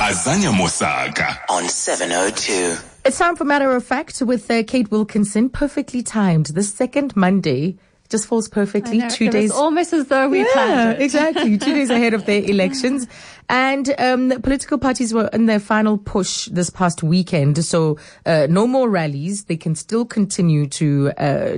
Azanya Mosaka on 702. It's time for Matter of Fact with Kate Wilkinson. Perfectly timed. The second Monday just falls perfectly. 2 days. It's almost as though we planned it. Exactly. 2 days ahead of their elections. And political parties were in their final push this past weekend. So no more rallies. They can still continue to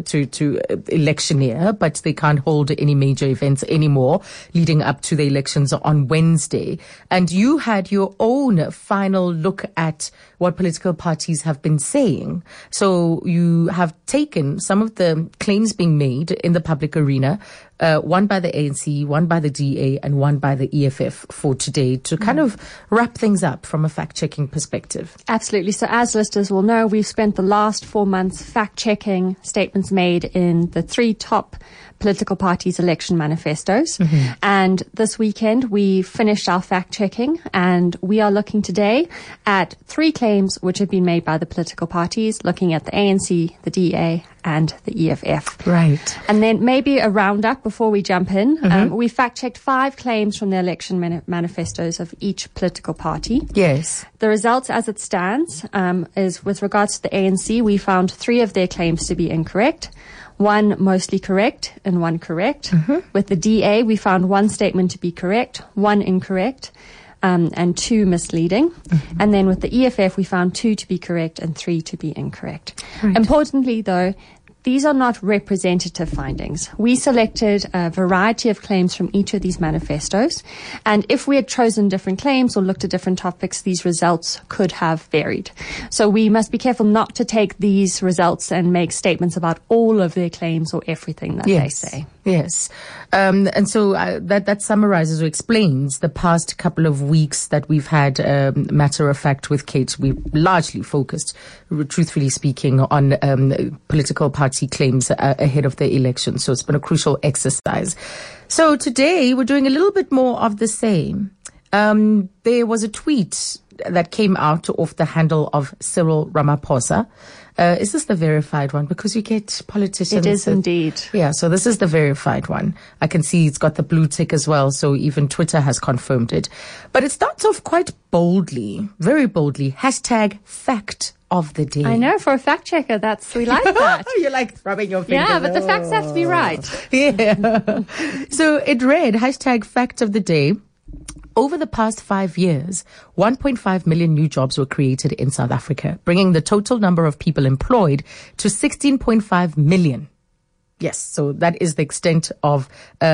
electioneer, but they can't hold any major events anymore leading up to the elections on Wednesday. And you had your own final look at what political parties have been saying. So you have taken some of the claims being made in the public arena, one by the ANC, one by the DA, and one by the EFF for today to kind of wrap things up from a fact-checking perspective. Absolutely. So as listeners will know, we've spent the last 4 months fact-checking statements made in the three top political parties' election manifestos. And this weekend, we finished our fact-checking, and we are looking today at three claims which have been made by the political parties, looking at the ANC, the DA, and the EFF. Right. And then maybe a roundup before we jump in. We fact-checked 5 claims from the election manifestos of each political party. Yes. The results as it stands is with regards to the ANC, we found 3 of their claims to be incorrect, 1 mostly correct and 1 correct. With the DA, we found 1 statement to be correct, 1 incorrect, and 2 misleading. And then with the EFF, we found 2 to be correct and 3 to be incorrect. Right. Importantly, though, these are not representative findings. We selected a variety of claims from each of these manifestos, and if we had chosen different claims or looked at different topics, these results could have varied. So we must be careful not to take these results and make statements about all of their claims or everything that they say. Yes. And so that summarizes or explains the past couple of weeks that we've had Matter of Fact with Kate. We largely focused, truthfully speaking, on political party claims ahead of the election. So it's been a crucial exercise. So today we're doing a little bit more of the same. There was a tweet that came out off the handle of Cyril Ramaphosa. Is this the verified one? Because you get politicians. It is indeed. Yeah, so this is the verified one. I can see it's got the blue tick as well, so even Twitter has confirmed it. But it starts off quite boldly, very boldly. Hashtag fact of the day. I know, for a fact checker, we like that. You're like rubbing your fingers. Yeah, but the facts have to be right. Yeah. So it read, hashtag fact of the day. Over the past 5 years, 1.5 million new jobs were created in South Africa, bringing the total number of people employed to 16.5 million. Yes, so that is the extent of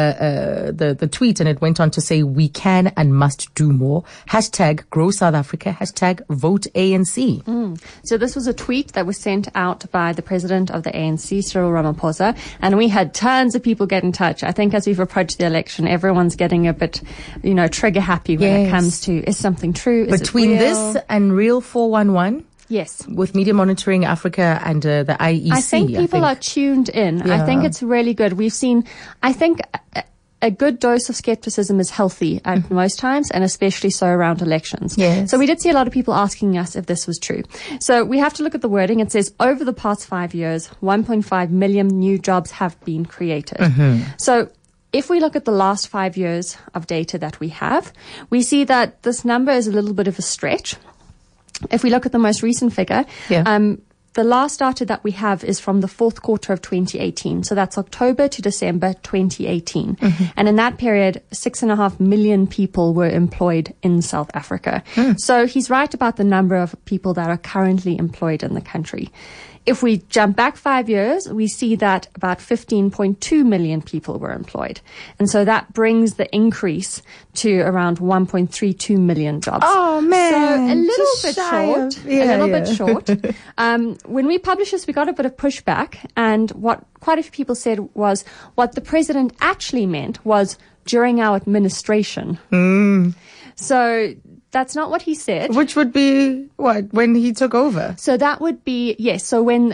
the tweet, and it went on to say, we can and must do more. Hashtag grow South Africa, hashtag vote ANC. So this was a tweet that was sent out by the president of the ANC, Cyril Ramaphosa, and we had tons of people get in touch. I think as we've approached the election, everyone's getting a bit, trigger happy when it comes to, is something true? Is Between it real? this and Real 411, yes, with Media Monitoring Africa and the IEC. I think people are tuned in. Yeah. I think it's really good. We've seen, I think a good dose of skepticism is healthy at most times, and especially so around elections. Yes. So we did see a lot of people asking us if this was true. So we have to look at the wording. It says, over the past 5 years, 1.5 million new jobs have been created. So if we look at the last 5 years of data that we have, we see that this number is a little bit of a stretch. If we look at the most recent figure, the last data that we have is from the 4th quarter of 2018. So that's October to December 2018. And in that period, 6.5 million people were employed in South Africa. So he's right about the number of people that are currently employed in the country. If we jump back 5 years, we see that about 15.2 million people were employed. And so that brings the increase to around 1.32 million jobs. Oh, man. So a little Just bit shy short. of- Bit short. When we published this, we got a bit of pushback. And what quite a few people said was what the president actually meant was during our administration. So that's not what he said. Which would be what, when he took over? So that would be, yes. So when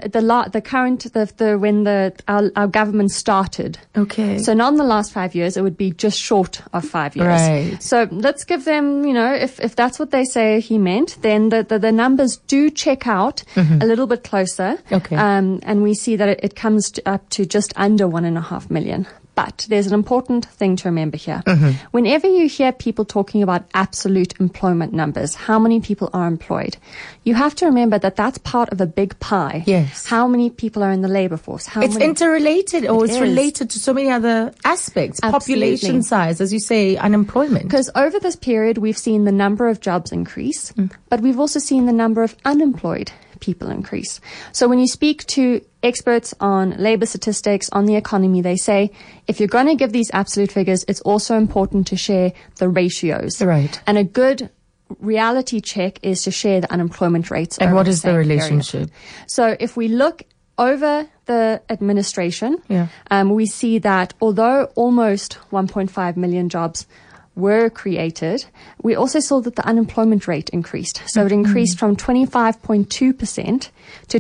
our government started. Okay. So not in the last 5 years, it would be just short of 5 years. Right. So let's give them, if that's what they say he meant, then the numbers do check out a little bit closer. Okay. And we see that it comes up to just under 1.5 million. But there's an important thing to remember here. Whenever you hear people talking about absolute employment numbers, how many people are employed, you have to remember that that's part of a big pie. Yes. How many people are in the labor force? It's interrelated, or it's related to so many other aspects. Absolutely. Population size, as you say, unemployment. Because over this period, we've seen the number of jobs increase, but we've also seen the number of unemployed people increase. So when you speak to experts on labor statistics, on the economy, they say if you're going to give these absolute figures, it's also important to share the ratios. Right. And a good reality check is to share the unemployment rates. And what is the same relationship? period. So if we look over the administration, we see that although almost 1.5 million jobs were created, we also saw that the unemployment rate increased. So it increased from 25.2% to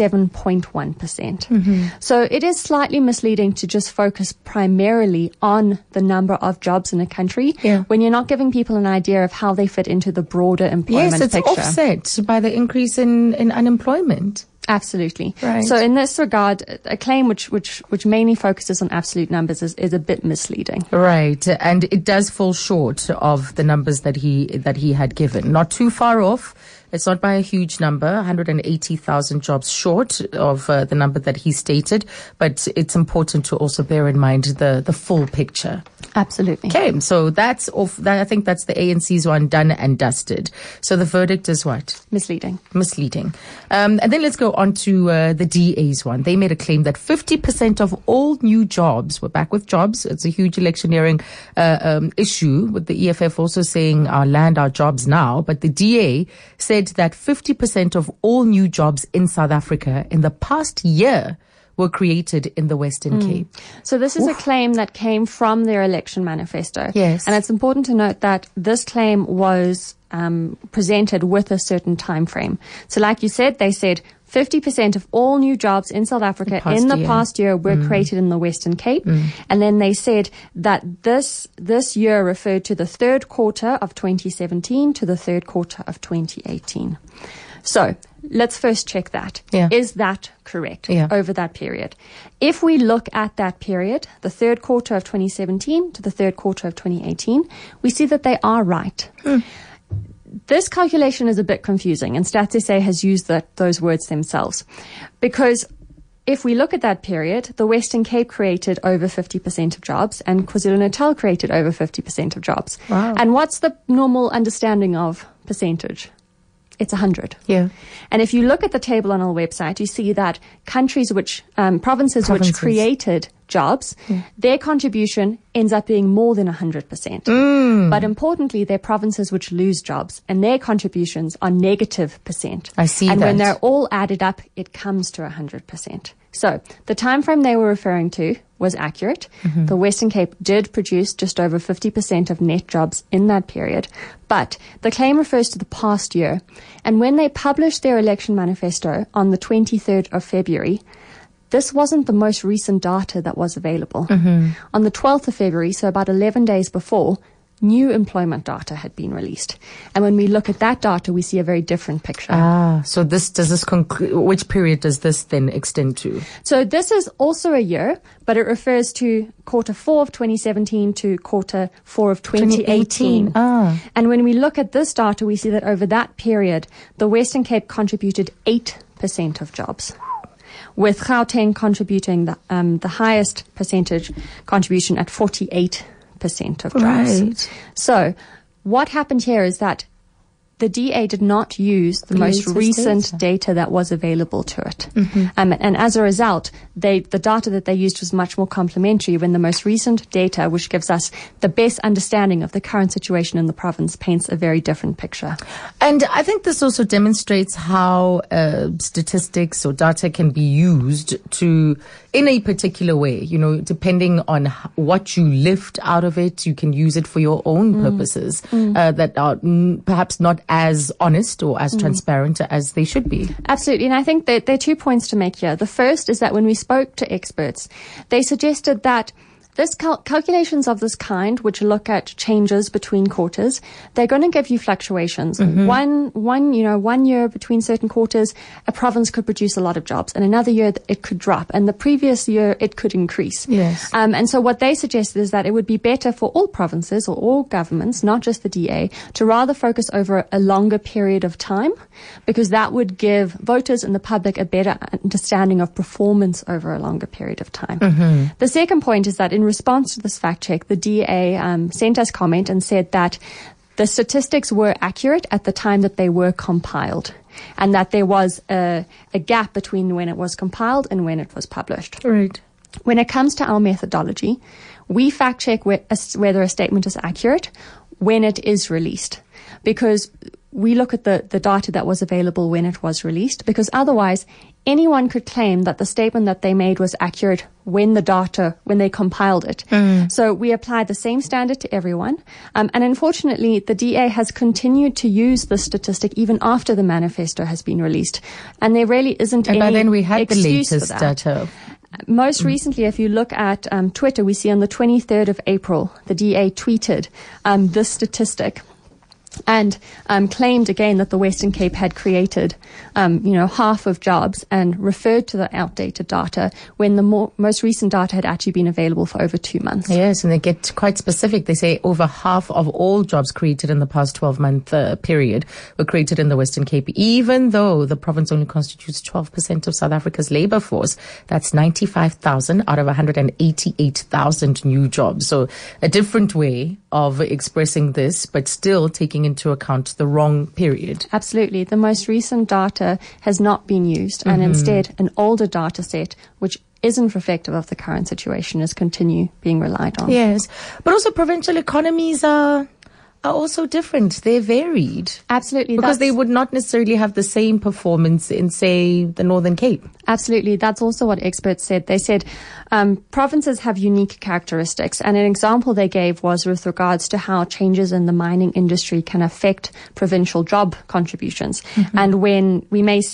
27.1%. So it is slightly misleading to just focus primarily on the number of jobs in a country when you're not giving people an idea of how they fit into the broader employment picture. Yes, it's offset by the increase in unemployment. Absolutely. Right. So in this regard, a claim which mainly focuses on absolute numbers is a bit misleading. Right. And it does fall short of the numbers that he had given. Not too far off. It's not by a huge number, 180,000 jobs short of the number that he stated, but it's important to also bear in mind the full picture. Absolutely. Okay, so that's off. I think that's the ANC's one done and dusted. So the verdict is what? Misleading. And then let's go on to the DA's one. They made a claim that 50% of all new jobs, we're back with jobs. It's a huge electioneering issue, with the EFF also saying our land, our jobs now. But the DA said that 50% of all new jobs in South Africa in the past year were created in the Western Cape. So this is a claim that came from their election manifesto. Yes. And it's important to note that this claim was presented with a certain time frame. So like you said, they said 50% of all new jobs in South Africa in the past year were created in the Western Cape. And then they said that this year referred to the third quarter of 2017 to the third quarter of 2018. So let's first check that. Is that correct over that period? If we look at that period, the third quarter of 2017 to the third quarter of 2018, we see that they are right. This calculation is a bit confusing, and Stats SA has used those words themselves. Because if we look at that period, the Western Cape created over 50% of jobs, and KwaZulu-Natal created over 50% of jobs. Wow. And what's the normal understanding of percentage? It's 100. Yeah. And if you look at the table on our website, you see that provinces which created jobs, their contribution ends up being more than 100%. But importantly, they're provinces which lose jobs, and their contributions are -%. I see and that. when they're all added up, it comes to 100%. So the time frame they were referring to was accurate. The Western Cape did produce just over 50% of net jobs in that period, but the claim refers to the past year. And when they published their election manifesto on the 23rd of February, this wasn't the most recent data that was available. On the 12th of February, so about 11 days before, new employment data had been released. And when we look at that data, we see a very different picture. So which period does this then extend to? So this is also a year, but it refers to quarter 4 of 2017 to quarter 4 of 2018. And when we look at this data, we see that over that period, the Western Cape contributed 8% of jobs, with Gauteng contributing the highest percentage contribution at 48% of jobs. Right. So what happened here is that the DA did not use the most recent data that was available to it. And as a result, the data that they used was much more complementary, when the most recent data, which gives us the best understanding of the current situation in the province, paints a very different picture. And I think this also demonstrates how statistics or data can be used in a particular way, depending on what you lift out of it. You can use it for your own purposes that are perhaps not as honest or as transparent as they should be. Absolutely. And I think that there are 2 points to make here. The first is that when we spoke to experts, they suggested that This calculations of this kind, which look at changes between quarters, they're going to give you fluctuations. One year between certain quarters, a province could produce a lot of jobs, and another year it could drop, and the previous year it could increase. Yes. And so what they suggested is that it would be better for all provinces or all governments, not just the DA, to rather focus over a longer period of time, because that would give voters and the public a better understanding of performance over a longer period of time. The second point is that in response to this fact check, the DA sent us comment and said that the statistics were accurate at the time that they were compiled, and that there was a gap between when it was compiled and when it was published. Right. When it comes to our methodology, we fact check whether a statement is accurate when it is released, because we look at the data that was available when it was released, because otherwise anyone could claim that the statement that they made was accurate when they compiled it. So we apply the same standard to everyone. And unfortunately, the DA has continued to use the statistic even after the manifesto has been released. And there really isn't any by then we had the excuse for latest that. data. Most recently, if you look at Twitter, we see on the 23rd of April, the DA tweeted this statistic and claimed again that the Western Cape had created, half of jobs, and referred to the outdated data when the most recent data had actually been available for over 2 months. Yes, and they get quite specific. They say over half of all jobs created in the past 12-month period were created in the Western Cape, even though the province only constitutes 12% of South Africa's labor force. That's 95,000 out of 188,000 new jobs. So a different way of expressing this, but still taking into account the wrong period. Absolutely. The most recent data has not been used, and instead an older data set, which isn't reflective of the current situation, is continue being relied on. Yes. But also provincial economies are also different. They're varied. Absolutely. Because they would not necessarily have the same performance in, say, the Northern Cape. Absolutely. That's also what experts said. They said provinces have unique characteristics. And an example they gave was with regards to how changes in the mining industry can affect provincial job contributions. And when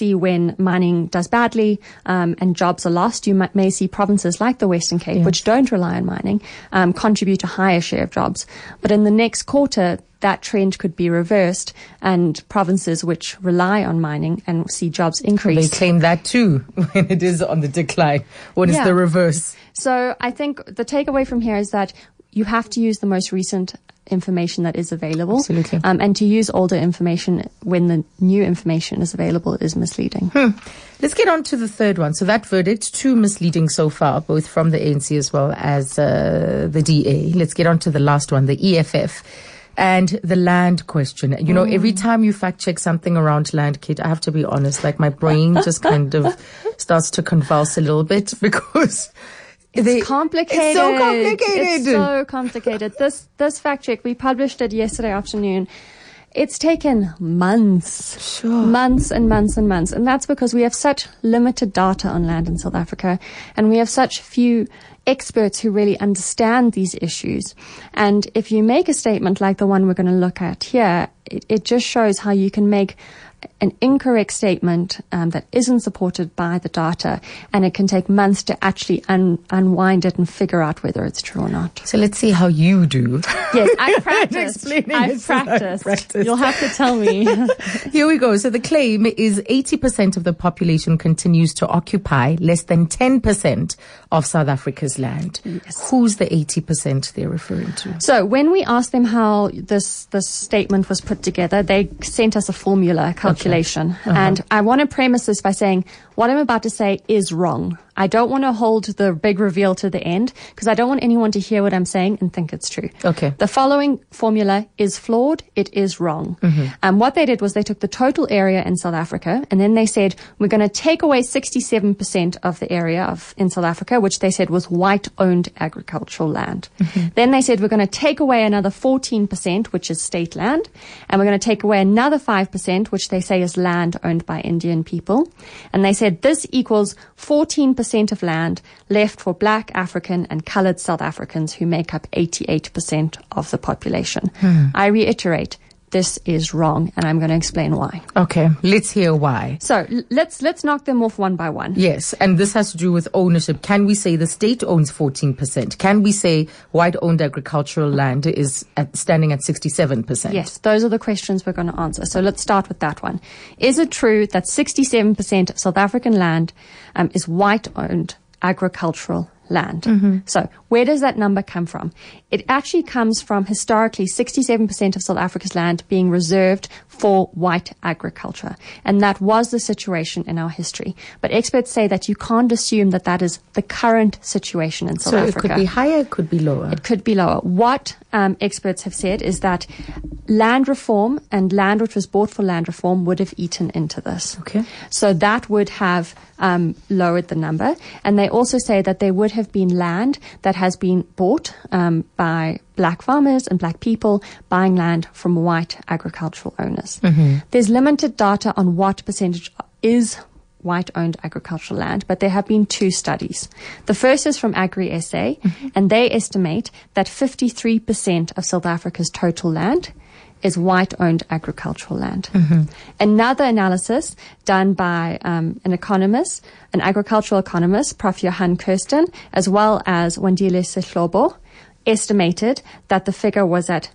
mining does badly and jobs are lost, you may see provinces like the Western Cape, which don't rely on mining, contribute a higher share of jobs. But in the next quarter, that trend could be reversed, and provinces which rely on mining and see jobs increase. They claim that too when it is on the decline. What is the reverse? So I think the takeaway from here is that you have to use the most recent information that is available. Absolutely. And to use older information when the new information is available is misleading. Let's get on to the third one. So that verdict, too misleading so far, both from the ANC as well as the DA. Let's get on to the last one, the EFF. And the land question. You know, every time you fact check something around land, Kate, I have to be honest, like my brain just kind of starts to convulse a little bit because it's complicated. It's so complicated. It's so complicated. This fact check, we published it yesterday afternoon. It's taken months, months and months and months. And that's because we have such limited data on land in South Africa, and we have such few experts who really understand these issues. And if you make a statement like the one we're going to look at here, it just shows how you can make an incorrect statement that isn't supported by the data, and it can take months to actually unwind it and figure out whether it's true or not. So let's see how you do. Yes, I've practiced. I've practiced. You'll have to tell me. Here we go. So the claim is 80% of the population continues to occupy less than 10% of South Africa's land. Yes. Who's the 80% they're referring to? So when we asked them how this statement was put together, they sent us a formula calculation. Okay. And I want to premise this by saying what I'm about to say is wrong. I don't want to hold the big reveal to the end because I don't want anyone to hear what I'm saying and think it's true. Okay. The following formula is flawed. It is wrong. And what they did was they took the total area in South Africa, and then they said, we're going to take away 67% of the area in South Africa, which they said was white-owned agricultural land. Then they said, we're going to take away another 14%, which is state land, and we're going to take away another 5%, which they say is land owned by Indian people. And they said this equals 14% of land left for Black, African and coloured South Africans, who make up 88% of the population. I reiterate, this is wrong, and I'm going to explain why. Okay, let's hear why. So let's knock them off one by one. Yes, and this has to do with ownership. Can we say the state owns 14%? Can we say white-owned agricultural land is standing at 67%? Yes, those are the questions we're going to answer. So let's start with that one. Is it true that 67% of South African land is white-owned agricultural land? Mm-hmm. So where does that number come from? It actually comes from historically 67% of South Africa's land being reserved for white agriculture. And that was the situation in our history. But experts say that you can't assume that that is the current situation in South Africa. So it could be higher, it could be lower. It could be lower. What experts have said is that land reform and land which was bought for land reform would have eaten into this. Okay. So that would have lowered the number. And they also say that there would have been land that has been bought by black farmers and black people buying land from white agricultural owners. Mm-hmm. There's limited data on what percentage is white-owned agricultural land, but there have been two studies. The first is from Agri-SA, mm-hmm. and they estimate that 53% of South Africa's total land is white-owned agricultural land. Mm-hmm. Another analysis done by an economist, an agricultural economist, Prof. Johan Kirsten, as well as Wandile Sehlobo, estimated that the figure was at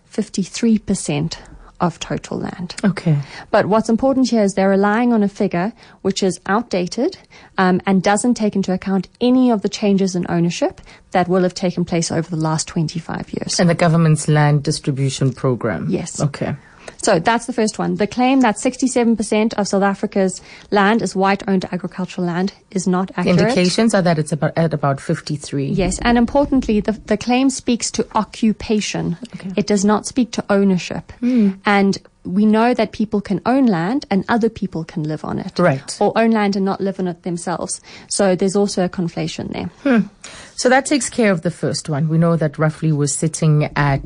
53% of total land. Okay. But what's important here is they're relying on a figure which is outdated and doesn't take into account any of the changes in ownership that will have taken place over the last 25 years. And the government's land distribution program. Yes. Okay. So that's the first one. The claim that 67% of South Africa's land is white-owned agricultural land is not accurate. Indications are that it's at about 53. Yes, and importantly, the claim speaks to occupation. Okay. It does not speak to ownership. And we know that people can own land and other people can live on it. Right. Or own land and not live on it themselves. So there's also a conflation there. So that takes care of the first one. We know that roughly we're sitting at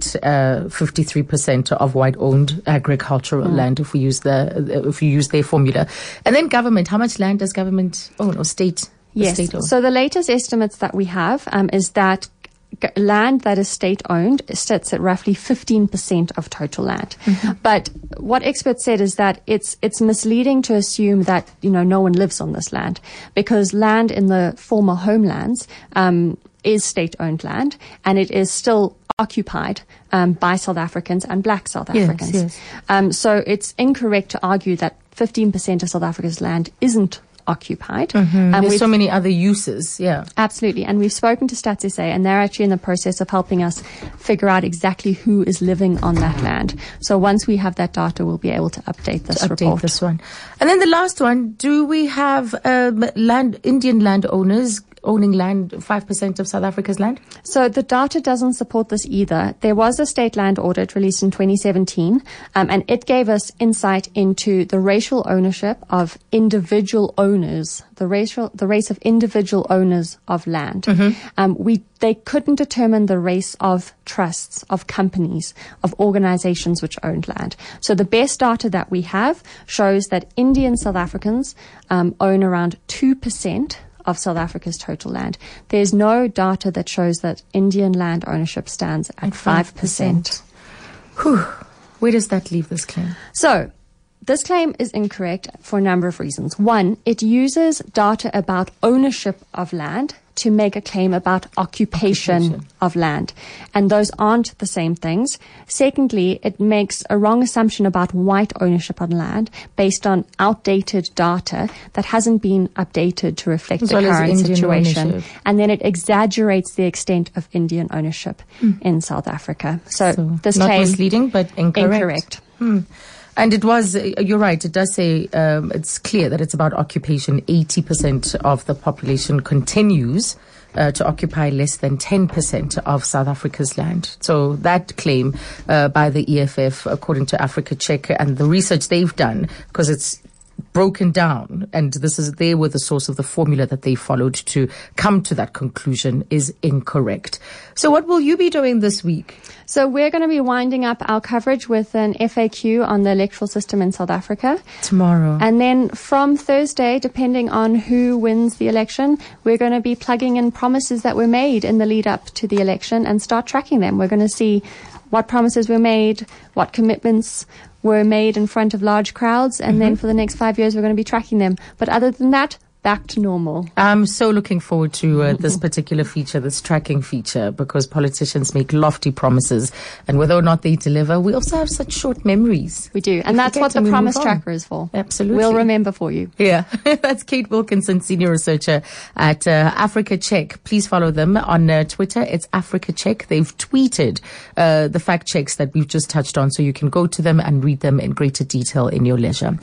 53% of white-owned agricultural land if we use their formula. And then government. How much land does government own or state? Yes. State own? So the latest estimates that we have is that land that is state-owned sits at roughly 15% of total land. Mm-hmm. But what experts said is that it's misleading to assume that, no one lives on this land, because land in the former homelands is state-owned land, and it is still occupied by South Africans and black South Africans. Yes. So it's incorrect to argue that 15% of South Africa's land isn't occupied. Mm-hmm. There's so many other uses, yeah. Absolutely. And we've spoken to Stats SA, and they're actually in the process of helping us figure out exactly who is living on that land. So once we have that data, we'll be able to update this report. This one. And then the last one, do we have Indian landowners owning land, 5% of South Africa's land? So the data doesn't support this either. There was a state land audit released in 2017, and it gave us insight into the racial ownership of individual owners, the race of individual owners of land. Mm-hmm. They couldn't determine the race of trusts, of companies, of organizations which owned land. So the best data that we have shows that Indian South Africans own around 2% of South Africa's total land. There's no data that shows that Indian land ownership stands at 5%. Whew. Where does that leave this claim? So, this claim is incorrect for a number of reasons. One, it uses data about ownership of land to make a claim about occupation of land. And those aren't the same things. Secondly, it makes a wrong assumption about white ownership on land based on outdated data that hasn't been updated to reflect the current situation. Ownership. And then it exaggerates the extent of Indian ownership in South Africa. So this not claim... misleading, but incorrect. And it was, you're right, it does say, it's clear that it's about occupation. 80% of the population continues to occupy less than 10% of South Africa's land. So that claim by the EFF, according to Africa Check and the research they've done, because it's broken down, and they were the source of the formula that they followed to come to that conclusion, is incorrect. So what will you be doing this week? So we're going to be winding up our coverage with an FAQ on the electoral system in South Africa. Tomorrow. And then from Thursday, depending on who wins the election, we're going to be plugging in promises that were made in the lead up to the election and start tracking them. We're going to see what promises were made, what commitments were made in front of large crowds, and then for the next 5 years we're going to be tracking them. But other than that, back to normal. I'm so looking forward to this particular feature, this tracking feature, because politicians make lofty promises, and whether or not they deliver, we also have such short memories. We do, and that's what the Promise Tracker is for. Absolutely. We'll remember for you. Yeah, that's Kate Wilkinson, Senior Researcher at Africa Check. Please follow them on Twitter. It's Africa Check. They've tweeted the fact checks that we've just touched on, so you can go to them and read them in greater detail in your leisure.